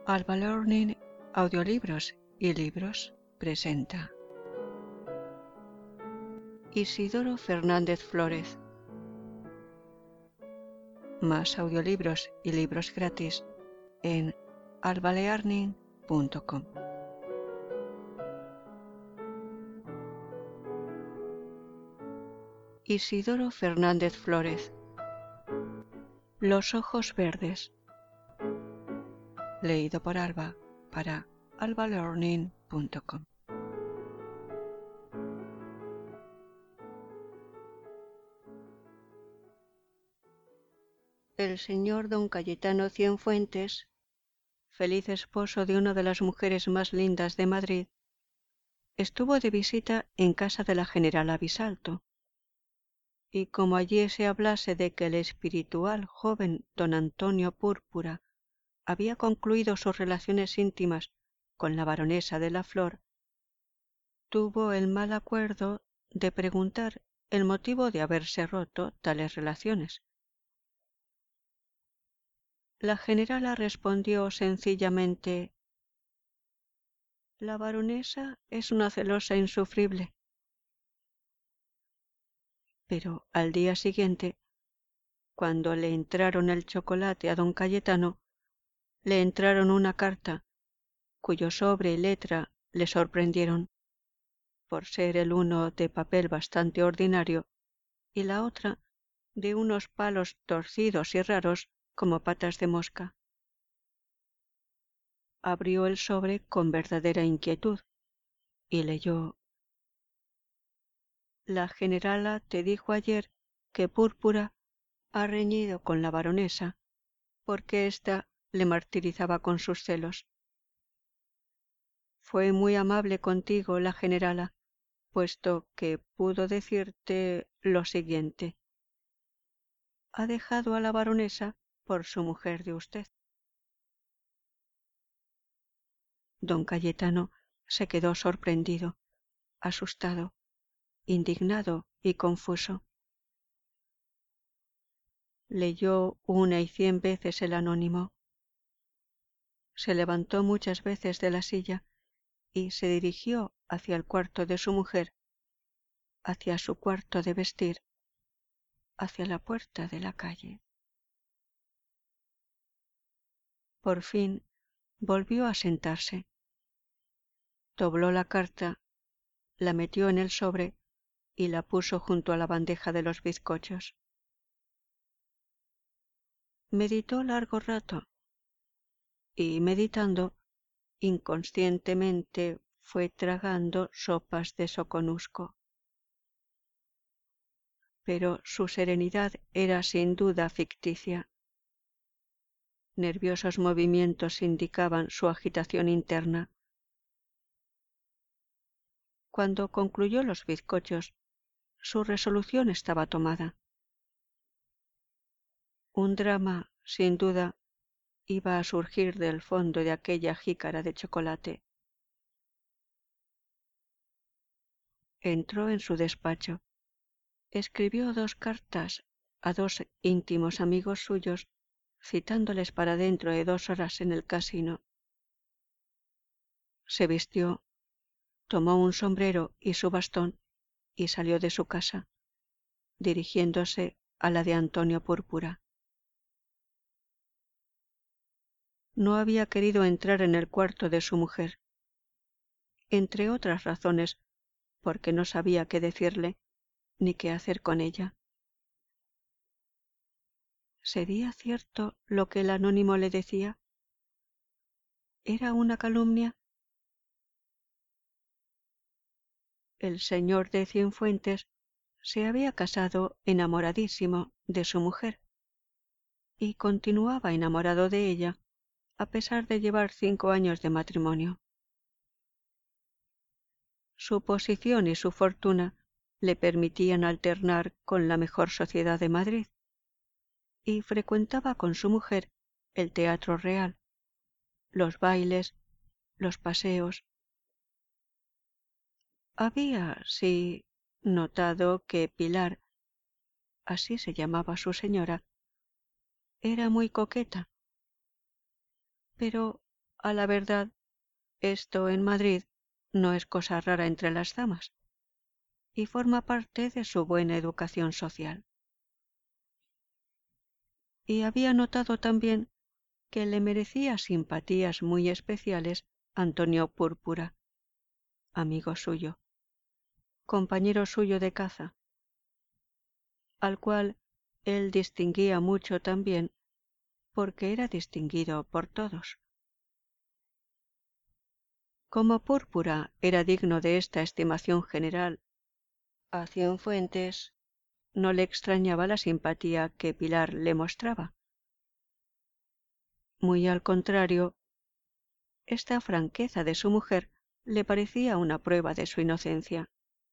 Alba Learning Audiolibros y Libros presenta Isidoro Fernández Flórez. Más audiolibros y libros gratis en albalearning.com. Isidoro Fernández Flórez. Los ojos verdes. Leído por Alba para albalearning.com. El señor don Cayetano Cienfuentes, feliz esposo de una de las mujeres más lindas de Madrid, estuvo de visita en casa de la generala Bisalto, y como allí se hablase de que el espiritual joven don Antonio Púrpura había concluido sus relaciones íntimas con la baronesa de la Flor, tuvo el mal acuerdo de preguntar el motivo de haberse roto tales relaciones. La generala respondió sencillamente: la baronesa es una celosa insufrible. Pero al día siguiente, cuando le entraron el chocolate a don Cayetano, le entraron una carta cuyo sobre y letra le sorprendieron, por ser el uno de papel bastante ordinario y la otra de unos palos torcidos y raros como patas de mosca. Abrió el sobre con verdadera inquietud y leyó: la generala te dijo ayer que Púrpura ha reñido con la baronesa porque ésta le martirizaba con sus celos. Fue muy amable contigo la generala, puesto que pudo decirte lo siguiente: ha dejado a la baronesa por su mujer de usted. Don Cayetano se quedó sorprendido, asustado, indignado y confuso. Leyó 1 y 100 veces el anónimo. Se levantó muchas veces de la silla y se dirigió hacia el cuarto de su mujer, hacia su cuarto de vestir, hacia la puerta de la calle. Por fin volvió a sentarse. Dobló la carta, la metió en el sobre y la puso junto a la bandeja de los bizcochos. Meditó largo rato y, meditando, inconscientemente fue tragando sopas de soconusco. Pero su serenidad era sin duda ficticia. Nerviosos movimientos indicaban su agitación interna. Cuando concluyó los bizcochos, su resolución estaba tomada. Un drama, sin duda, iba a surgir del fondo de aquella jícara de chocolate. Entró en su despacho, escribió 2 cartas a 2 íntimos amigos suyos, citándoles para dentro de 2 horas en el casino. Se vistió, tomó un sombrero y su bastón y salió de su casa, dirigiéndose a la de Antonio Púrpura. No había querido entrar en el cuarto de su mujer, entre otras razones porque no sabía qué decirle ni qué hacer con ella. ¿Sería cierto lo que el anónimo le decía? ¿Era una calumnia? El señor de Cienfuentes se había casado enamoradísimo de su mujer y continuaba enamorado de ella a pesar de llevar 5 años de matrimonio. Su posición y su fortuna le permitían alternar con la mejor sociedad de Madrid y frecuentaba con su mujer el Teatro Real, los bailes, los paseos. Había, sí, notado que Pilar, así se llamaba su señora, era muy coqueta, pero A la verdad, esto en Madrid no es cosa rara entre las damas y forma parte de su buena educación social. Y había notado también que le merecía simpatías muy especiales Antonio Púrpura, amigo suyo, compañero suyo de caza, al cual él distinguía mucho también porque era distinguido por todos. Como Púrpura era digno de esta estimación general, a Cienfuentes no le extrañaba la simpatía que Pilar le mostraba. Muy al contrario, esta franqueza de su mujer le parecía una prueba de su inocencia.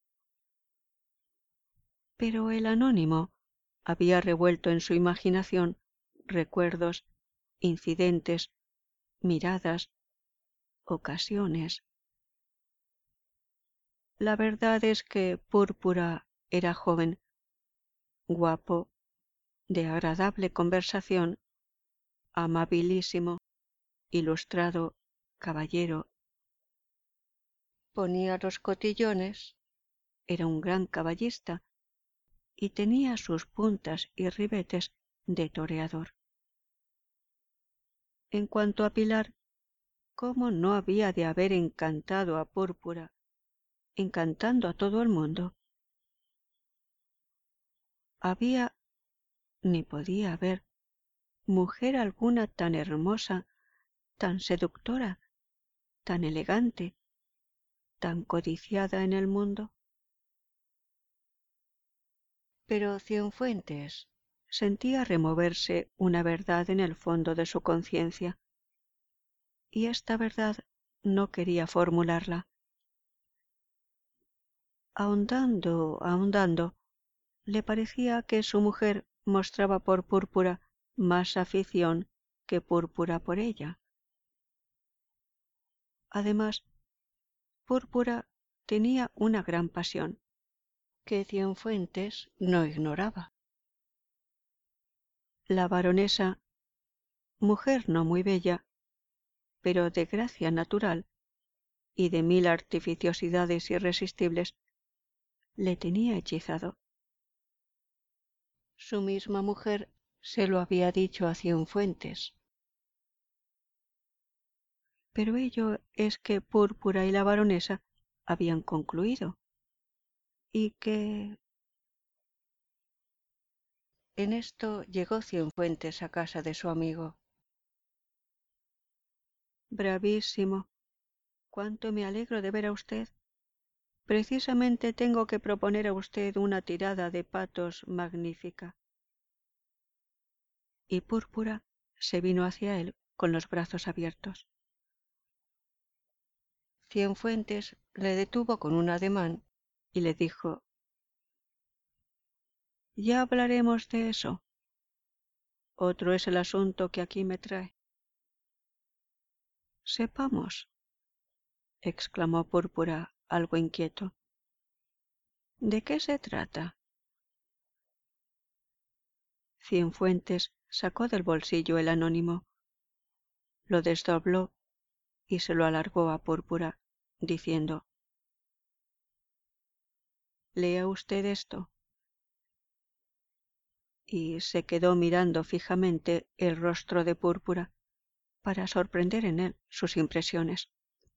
Pero el anónimo había revuelto en su imaginación recuerdos, incidentes, miradas, ocasiones. La verdad es que Púrpura era joven, guapo, de agradable conversación, amabilísimo, ilustrado, caballero. Ponía los cotillones, era un gran caballista y tenía sus puntas y ribetes de toreador. En cuanto a Pilar, ¿cómo no había de haber encantado a Púrpura, encantando a todo el mundo? Había, ni podía haber, mujer alguna tan hermosa, tan seductora, tan elegante, tan codiciada en el mundo. Pero Cienfuentes sentía removerse una verdad en el fondo de su conciencia, y esta verdad no quería formularla. Ahondando, le parecía que su mujer mostraba por Púrpura más afición que Púrpura por ella. Además, Púrpura tenía una gran pasión, que Cienfuentes no ignoraba. La baronesa, mujer no muy bella, pero de gracia natural y de mil artificiosidades irresistibles, le tenía hechizado. Su misma mujer se lo había dicho a Cienfuentes. Pero ello es que Púrpura y la baronesa habían concluido, y que... En esto llegó Cienfuentes a casa de su amigo. Bravísimo. Cuánto me alegro de ver a usted. Precisamente tengo que proponer a usted una tirada de patos magnífica. Y Púrpura se vino hacia él con los brazos abiertos. Cienfuentes le detuvo con un ademán y le dijo: Ya hablaremos de eso. Otro es el asunto que aquí me trae. Sepamos, exclamó Púrpura, algo inquieto. ¿De qué se trata? Cienfuentes sacó del bolsillo el anónimo, lo desdobló y se lo alargó a Púrpura, diciendo: Lea usted esto. Y se quedó mirando fijamente el rostro de Púrpura para sorprender en él sus impresiones.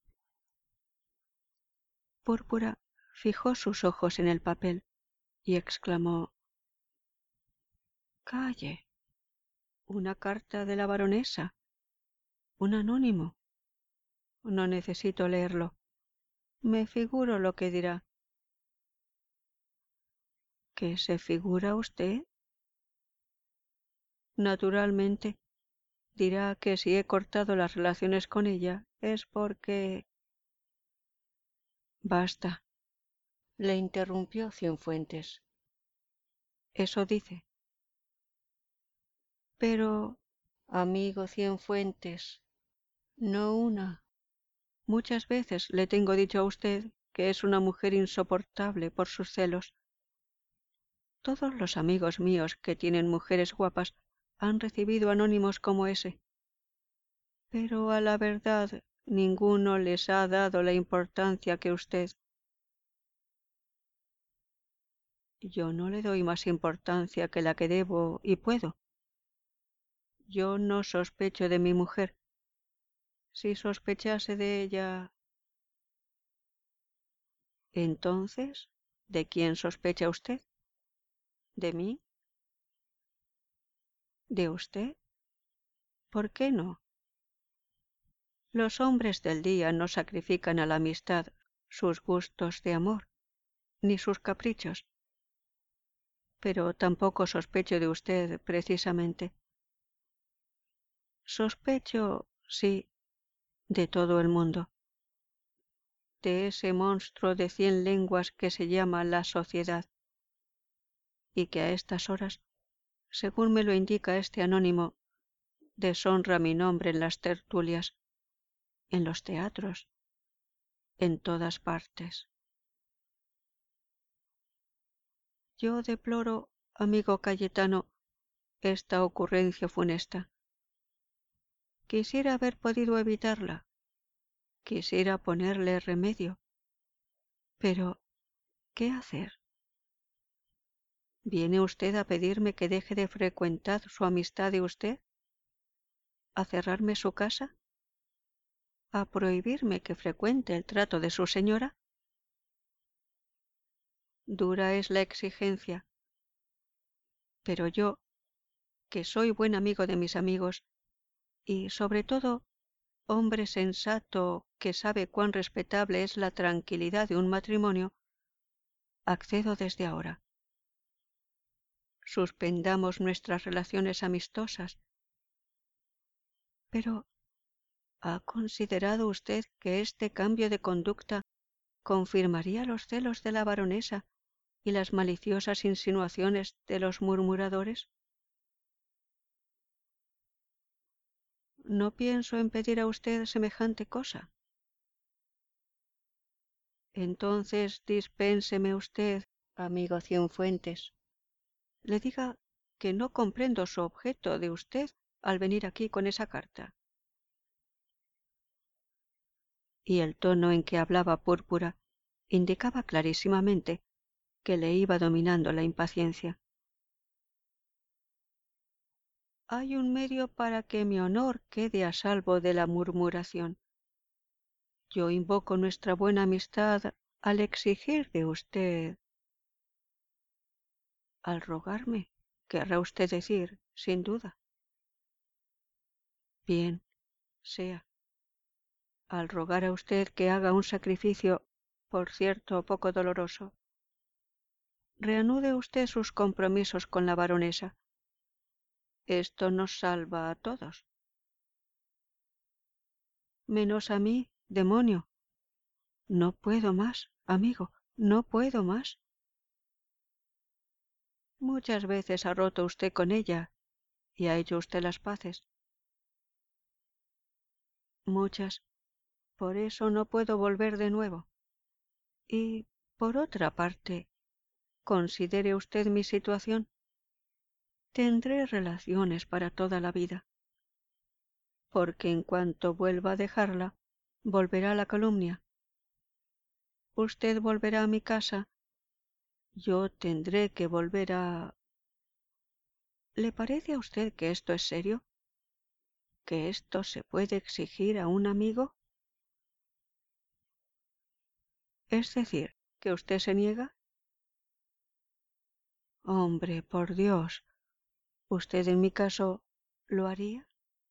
Púrpura fijó sus ojos en el papel y exclamó: Calle, una carta de la baronesa, un anónimo. No necesito leerlo. Me figuro lo que dirá. ¿Qué se figura usted? Naturalmente, dirá que si he cortado las relaciones con ella es porque... Basta, le interrumpió Cienfuentes. Eso dice. Pero, amigo Cienfuentes, no una. Muchas veces le tengo dicho a usted que es una mujer insoportable por sus celos. Todos los amigos míos que tienen mujeres guapas han recibido anónimos como ese. Pero a la verdad ninguno les ha dado la importancia que usted. Yo no le doy más importancia que la que debo y puedo. Yo no sospecho de mi mujer. Si sospechase de ella, entonces, ¿de quién sospecha usted? ¿De mí? ¿De usted? ¿Por qué no? Los hombres del día no sacrifican a la amistad sus gustos de amor, ni sus caprichos. Pero tampoco sospecho de usted precisamente. Sospecho, sí, de todo el mundo, de ese monstruo de 100 lenguas que se llama la sociedad, y que a estas horas, según me lo indica este anónimo, deshonra mi nombre en las tertulias, en los teatros, en todas partes. Yo deploro, amigo Cayetano, esta ocurrencia funesta. Quisiera haber podido evitarla, quisiera ponerle remedio, pero ¿qué hacer? ¿Viene usted a pedirme que deje de frecuentar su amistad de usted? ¿A cerrarme su casa? ¿A prohibirme que frecuente el trato de su señora? Dura es la exigencia, pero yo, que soy buen amigo de mis amigos, y sobre todo hombre sensato que sabe cuán respetable es la tranquilidad de un matrimonio, accedo desde ahora. Suspendamos nuestras relaciones amistosas. Pero, ¿ha considerado usted que este cambio de conducta confirmaría los celos de la baronesa y las maliciosas insinuaciones de los murmuradores? No pienso en pedir a usted semejante cosa. Entonces dispénseme usted, amigo Cienfuentes. Le diga que no comprendo su objeto de usted al venir aquí con esa carta. Y el tono en que hablaba Púrpura indicaba clarísimamente que le iba dominando la impaciencia. Hay un medio para que mi honor quede a salvo de la murmuración. Yo invoco nuestra buena amistad al exigir de usted, al rogarme, querrá usted decir, sin duda. Bien, sea, al rogar a usted que haga un sacrificio, por cierto, poco doloroso. Reanude usted sus compromisos con la baronesa. Esto nos salva a todos. Menos a mí, demonio. No puedo más, amigo, no puedo más. Muchas veces ha roto usted con ella y ha hecho usted las paces. Muchas. Por eso no puedo volver de nuevo. Y, por otra parte, considere usted mi situación. Tendré relaciones para toda la vida, porque en cuanto vuelva a dejarla, volverá la calumnia. Usted volverá a mi casa, yo tendré que volver a... ¿Le parece a usted que esto es serio? ¿Que esto se puede exigir a un amigo? Es decir, ¿que usted se niega? Hombre, por Dios, ¿usted en mi caso lo haría?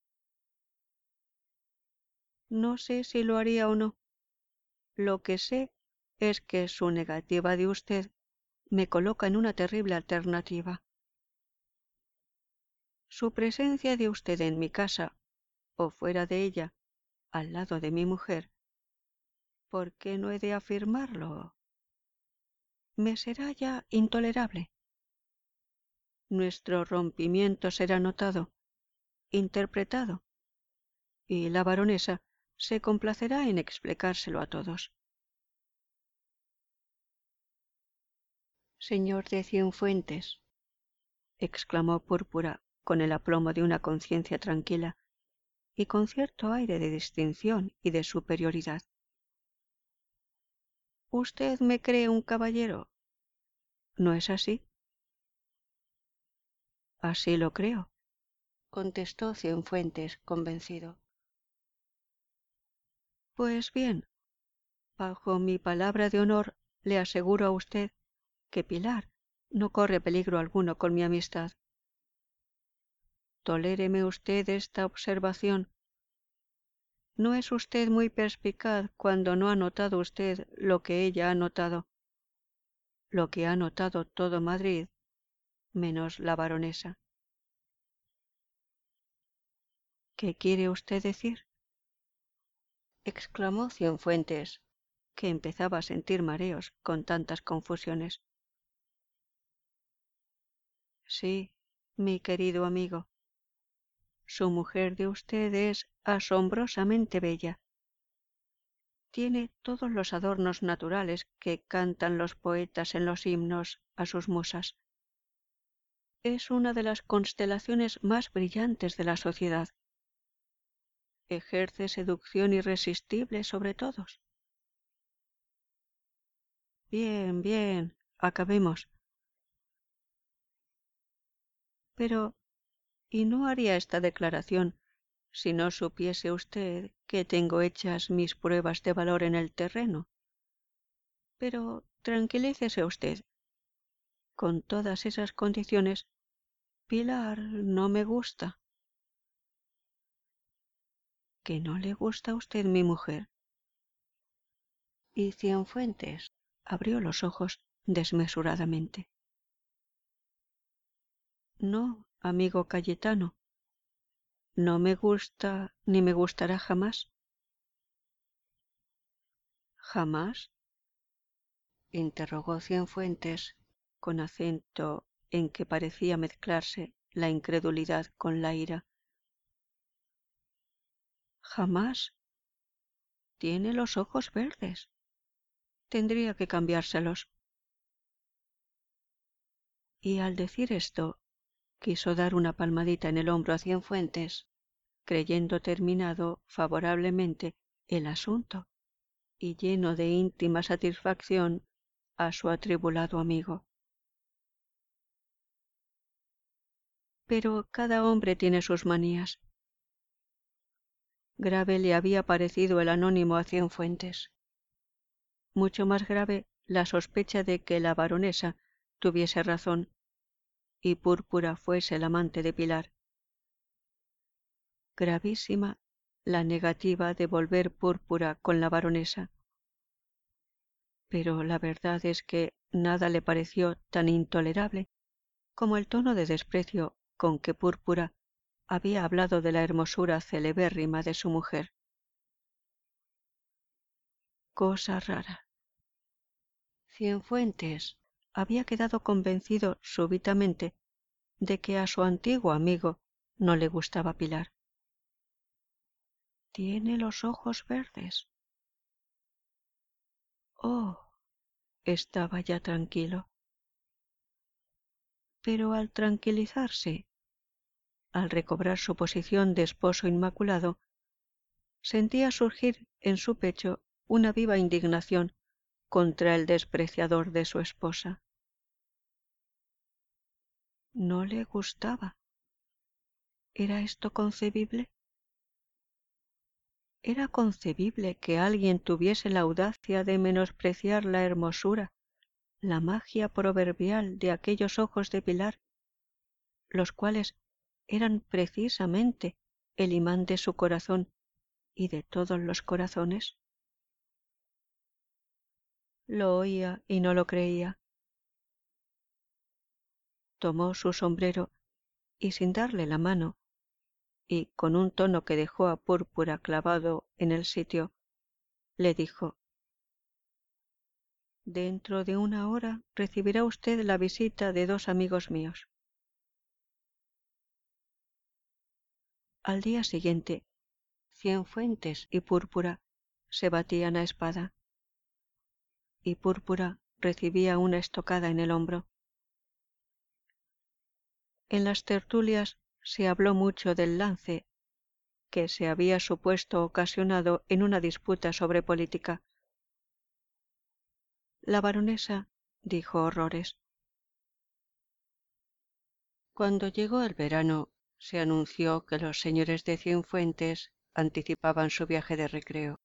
No sé si lo haría o no. Lo que sé es que su negativa de usted me coloca en una terrible alternativa. Su presencia de usted en mi casa, o fuera de ella, al lado de mi mujer, ¿por qué no he de afirmarlo? Me será ya intolerable. Nuestro rompimiento será notado, interpretado, y la baronesa se complacerá en explicárselo a todos. Señor de Cienfuentes, exclamó Púrpura con el aplomo de una conciencia tranquila, y con cierto aire de distinción y de superioridad. ¿Usted me cree un caballero? ¿No es así? Así lo creo, contestó Cienfuentes, convencido. Pues bien, bajo mi palabra de honor le aseguro a usted que Pilar no corre peligro alguno con mi amistad. Toléreme usted esta observación. No es usted muy perspicaz cuando no ha notado usted lo que ella ha notado, lo que ha notado todo Madrid, menos la baronesa. ¿Qué quiere usted decir? Exclamó Cienfuentes, que empezaba a sentir mareos con tantas confusiones. Sí, mi querido amigo, su mujer de usted es asombrosamente bella. Tiene todos los adornos naturales que cantan los poetas en los himnos a sus musas. Es una de las constelaciones más brillantes de la sociedad. Ejerce seducción irresistible sobre todos. Bien, bien, acabemos. Pero, ¿y no haría esta declaración si no supiese usted que tengo hechas mis pruebas de valor en el terreno? Pero tranquilícese usted. Con todas esas condiciones, Pilar no me gusta. ¿Que no le gusta a usted mi mujer? Y Cienfuentes abrió los ojos desmesuradamente. No, amigo Cayetano, no me gusta ni me gustará jamás. ¿Jamás? Interrogó Cienfuentes con acento en que parecía mezclarse la incredulidad con la ira. Jamás. Tiene los ojos verdes. Tendría que cambiárselos. Y al decir esto, quiso dar una palmadita en el hombro a Cienfuentes, creyendo terminado favorablemente el asunto y lleno de íntima satisfacción a su atribulado amigo. Pero cada hombre tiene sus manías. Grave le había parecido el anónimo a Cienfuentes. Mucho más grave la sospecha de que la baronesa tuviese razón y Púrpura fuese el amante de Pilar. Gravísima la negativa de volver Púrpura con la baronesa. Pero la verdad es que nada le pareció tan intolerable como el tono de desprecio con que Púrpura había hablado de la hermosura celebérrima de su mujer. Cosa rara. Cienfuentes había quedado convencido súbitamente de que a su antiguo amigo no le gustaba Pilar. Tiene los ojos verdes. Oh, estaba ya tranquilo. Pero al tranquilizarse, al recobrar su posición de esposo inmaculado, sentía surgir en su pecho una viva indignación contra el despreciador de su esposa. No le gustaba. ¿Era esto concebible? ¿Era concebible que alguien tuviese la audacia de menospreciar la hermosura, la magia proverbial de aquellos ojos de Pilar, los cuales eran precisamente el imán de su corazón y de todos los corazones? Lo oía y no lo creía. Tomó su sombrero y sin darle la mano, y con un tono que dejó a Púrpura clavado en el sitio, le dijo: Dentro de una hora recibirá usted la visita de dos amigos míos. Al día siguiente, Cienfuentes y Púrpura se batían a espada, y Púrpura recibía una estocada en el hombro. En las tertulias se habló mucho del lance, que se había supuesto ocasionado en una disputa sobre política. La baronesa dijo horrores. Cuando llegó el verano, se anunció que los señores de Cienfuentes anticipaban su viaje de recreo.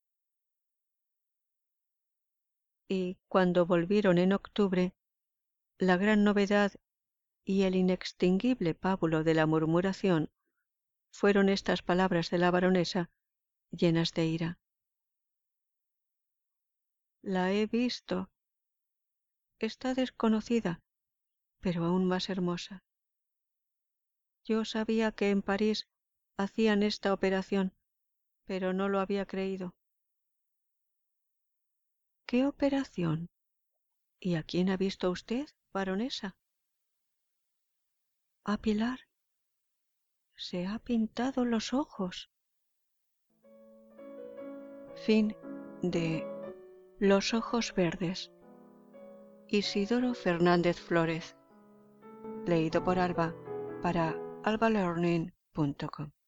Y cuando volvieron en octubre, la gran novedad y el inextinguible pábulo de la murmuración fueron estas palabras de la baronesa, llenas de ira. La he visto. Está desconocida, pero aún más hermosa. Yo sabía que en París hacían esta operación, pero no lo había creído. ¿Qué operación? ¿Y a quién ha visto usted, baronesa? A Pilar. Se ha pintado los ojos. Fin de Los ojos verdes. Isidoro Fernández Flórez. Leído por Alba para albalearning.com.